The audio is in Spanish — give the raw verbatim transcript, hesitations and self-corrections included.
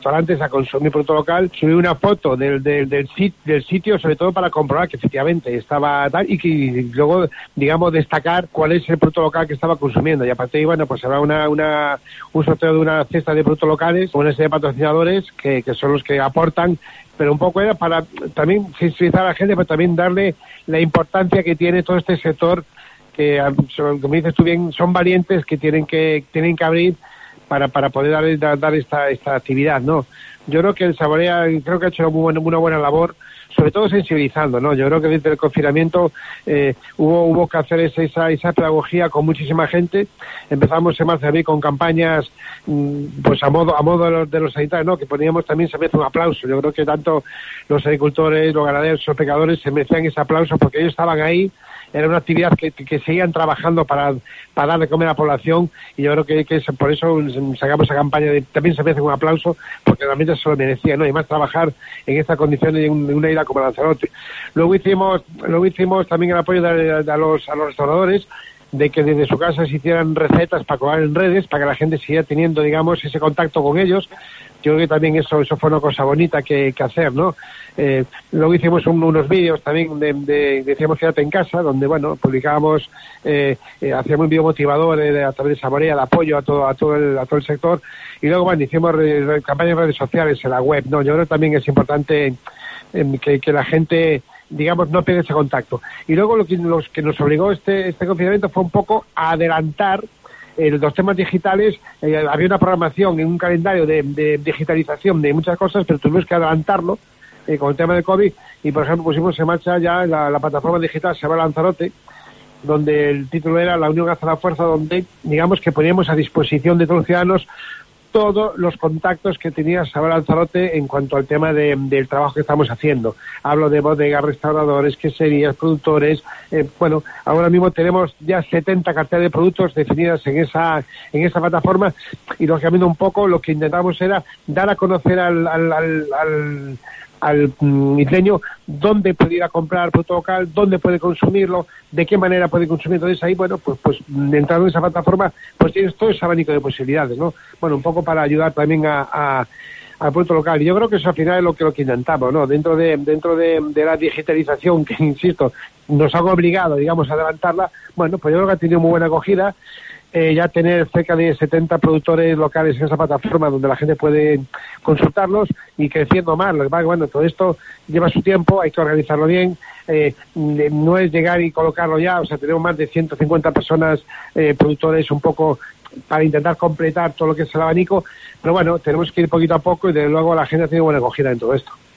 restaurantes a consumir producto local, subí una foto del, del, del, sit, del sitio, sobre todo para comprobar que efectivamente estaba tal, y que y luego, digamos, destacar cuál es el producto local que estaba consumiendo. Y a partir de ahí, bueno, pues habrá una, una, un sorteo de una cesta de productos locales, con una serie de patrocinadores que, que son los que aportan, pero un poco era para también sensibilizar a la gente, pero también darle la importancia que tiene todo este sector, que, como dices tú bien, son valientes que tienen que, tienen que abrir para para poder dar, dar, dar esta esta actividad, ¿no? Yo creo que el Saborea creo que ha hecho muy buena, una buena labor, sobre todo sensibilizando, ¿no? Yo creo que desde el confinamiento eh, hubo hubo que hacer esa, esa esa pedagogía con muchísima gente. Empezamos en marzo con campañas mmm, pues a modo a modo de los, de los sanitarios, ¿no? Que poníamos también, se merece un aplauso. Yo creo que tanto los agricultores, los ganaderos, los pescadores se merecían ese aplauso porque ellos estaban ahí. Era una actividad que, que seguían trabajando para, para dar de comer a la población, y yo creo que, que es, por eso sacamos esa campaña de, también se merece un aplauso, porque realmente se lo merecía, ¿no? Y más trabajar en estas condiciones en, un, en una isla como Lanzarote. Luego hicimos, luego hicimos también el apoyo de, de, a los, a los restauradores, de que desde su casa se hicieran recetas para colar en redes, para que la gente siguiera teniendo, digamos, ese contacto con ellos. Yo creo que también eso eso fue una cosa bonita que, que hacer, ¿no? Eh, luego hicimos un, unos vídeos también de, de decíamos quédate en casa, donde, bueno, publicábamos, eh, eh, hacíamos un vídeo motivador eh, a través de Saborea, de apoyo a todo a todo el, a todo el sector, y luego, bueno, hicimos re, re, campañas en redes sociales, en la web, ¿no? Yo creo que también es importante eh, que, que la gente, digamos, no pierda ese contacto. Y luego lo que, los que nos obligó este, este confinamiento fue un poco a adelantar Eh, los temas digitales. Eh, había una programación en un calendario de, de digitalización de muchas cosas, pero tuvimos que adelantarlo eh, con el tema del COVID, y por ejemplo pusimos en marcha ya la, la plataforma digital Se va Lanzarote, donde el título era La Unión hace la fuerza, donde digamos que poníamos a disposición de todos los ciudadanos todos los contactos que tenía Sabor Lanzarote en cuanto al tema de, del trabajo que estamos haciendo. Hablo de bodegas, restauradores, queserías, productores. Eh, bueno, ahora mismo tenemos ya setenta carteles de productos definidas en esa en esa plataforma, y lógicamente un poco lo que intentamos era dar a conocer al al, al, al al isleño dónde puede ir a comprar producto local, dónde puede consumirlo, de qué manera puede consumir. Entonces ahí, bueno, pues pues entrando en esa plataforma, pues tienes todo ese abanico de posibilidades, ¿no? Bueno, un poco para ayudar también a, a al producto local. Y yo creo que eso al final es lo que lo que intentamos, ¿no? Dentro de dentro de, de la digitalización, que insisto, nos ha obligado, digamos, a adelantarla, bueno, pues yo creo que ha tenido muy buena acogida. Eh, ya tener cerca de setenta productores locales en esa plataforma donde la gente puede consultarlos, y creciendo más. Lo que pasa, bueno, todo esto lleva su tiempo, hay que organizarlo bien. Eh, no es llegar y colocarlo ya, o sea, tenemos más de ciento cincuenta personas, eh, productores, un poco para intentar completar todo lo que es el abanico, pero bueno, tenemos que ir poquito a poco, y desde luego la gente ha tenido buena acogida en todo esto.